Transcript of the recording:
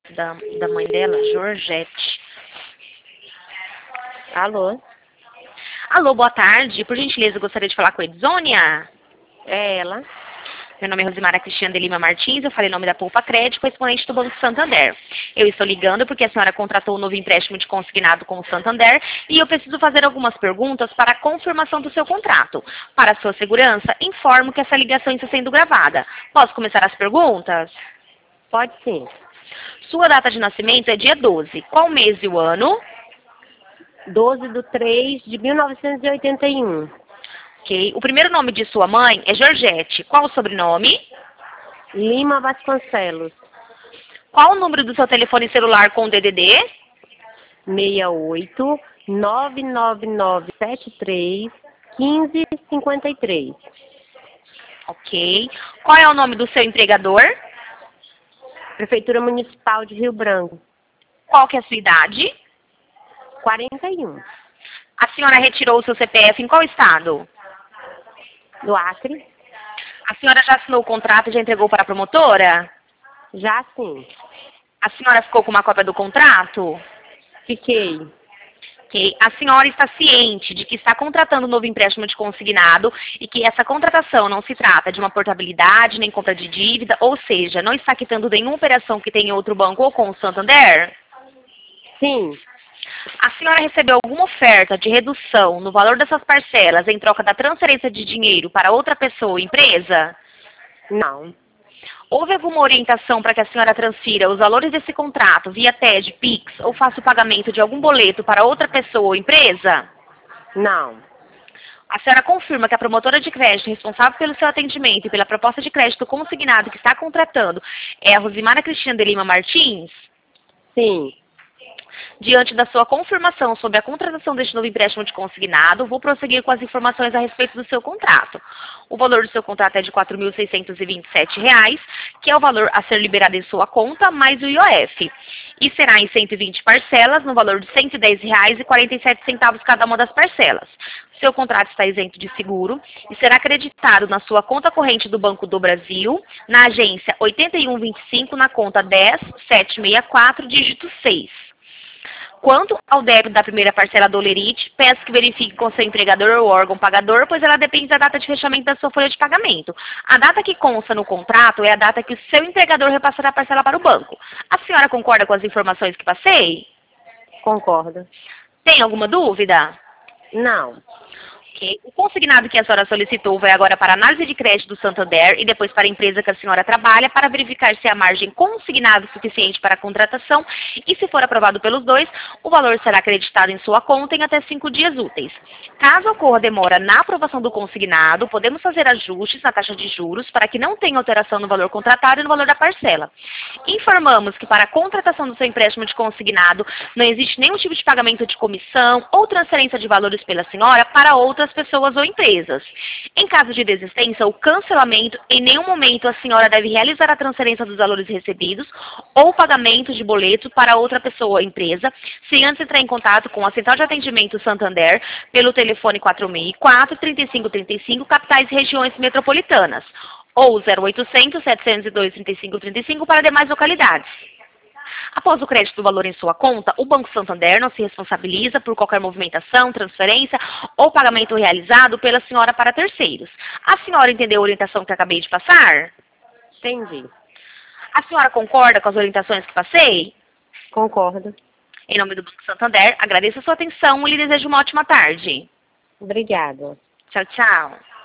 da mãe dela, Georgette. Alô? Alô, boa tarde. Por gentileza, eu gostaria de falar com a Edsônia. É ela? Meu nome é Rosimara Cristiana de Lima Martins, eu falei em nome da Poupa Crédito, correspondente do Banco Santander. Eu estou ligando porque a senhora contratou um novo empréstimo de consignado com o Santander e eu preciso fazer algumas perguntas para a confirmação do seu contrato. Para a sua segurança, informo que essa ligação está sendo gravada. Posso começar as perguntas? Pode sim. Sua data de nascimento é dia 12. Qual mês e o ano? 12/3/1981. Ok. O primeiro nome de sua mãe é Georgette. Qual o sobrenome? Lima Vasconcelos. Qual o número do seu telefone celular com DDD? 68 99973 1553. Ok. Qual é o nome do seu empregador? Prefeitura Municipal de Rio Branco. Qual que é a sua idade? 41. A senhora retirou o seu CPF em qual estado? Do Acre? A senhora já assinou o contrato e já entregou para a promotora? Já sim. A senhora ficou com uma cópia do contrato? Fiquei. Ok. A senhora está ciente de que está contratando um novo empréstimo de consignado e que essa contratação não se trata de uma portabilidade nem compra de dívida, ou seja, não está quitando nenhuma operação que tem em outro banco ou com o Santander? Sim. A senhora recebeu alguma oferta de redução no valor dessas parcelas em troca da transferência de dinheiro para outra pessoa ou empresa? Não. Houve alguma orientação para que a senhora transfira os valores desse contrato via TED, Pix ou faça o pagamento de algum boleto para outra pessoa ou empresa? Não. A senhora confirma que a promotora de crédito responsável pelo seu atendimento e pela proposta de crédito consignado que está contratando é a Rosimara Cristina de Lima Martins? Sim. Diante da sua confirmação sobre a contratação deste novo empréstimo de consignado, vou prosseguir com as informações a respeito do seu contrato. O valor do seu contrato é de R$ 4.627, que é o valor a ser liberado em sua conta, mais o IOF. E será em 120 parcelas, no valor de R$ 110,47 cada uma das parcelas. Seu contrato está isento de seguro e será acreditado na sua conta corrente do Banco do Brasil, na agência 8125, na conta 10764, dígito 6. Quanto ao débito da primeira parcela do Olerite, peço que verifique com seu empregador ou órgão pagador, pois ela depende da data de fechamento da sua folha de pagamento. A data que consta no contrato é a data que o seu empregador repassará a parcela para o banco. A senhora concorda com as informações que passei? Concordo. Tem alguma dúvida? Não. Ok. O consignado que a senhora solicitou vai agora para a análise de crédito do Santander e depois para a empresa que a senhora trabalha para verificar se a margem consignada é suficiente para a contratação e, se for aprovado pelos dois, o valor será acreditado em sua conta em até 5 dias úteis. Caso ocorra demora na aprovação do consignado, podemos fazer ajustes na taxa de juros para que não tenha alteração no valor contratado e no valor da parcela. Informamos que para a contratação do seu empréstimo de consignado não existe nenhum tipo de pagamento de comissão ou transferência de valores pela senhora para outras pessoas ou empresas. Em caso de desistência ou cancelamento, em nenhum momento a senhora deve realizar a transferência dos valores recebidos ou pagamento de boleto para outra pessoa ou empresa, sem antes entrar em contato com a Central de Atendimento Santander pelo telefone 464-3535, capitais e regiões metropolitanas, ou 0800-702-3535 para demais localidades. Após o crédito do valor em sua conta, o Banco Santander não se responsabiliza por qualquer movimentação, transferência ou pagamento realizado pela senhora para terceiros. A senhora entendeu a orientação que acabei de passar? Entendi. A senhora concorda com as orientações que passei? Concordo. Em nome do Banco Santander, agradeço a sua atenção e lhe desejo uma ótima tarde. Obrigada. Tchau, tchau.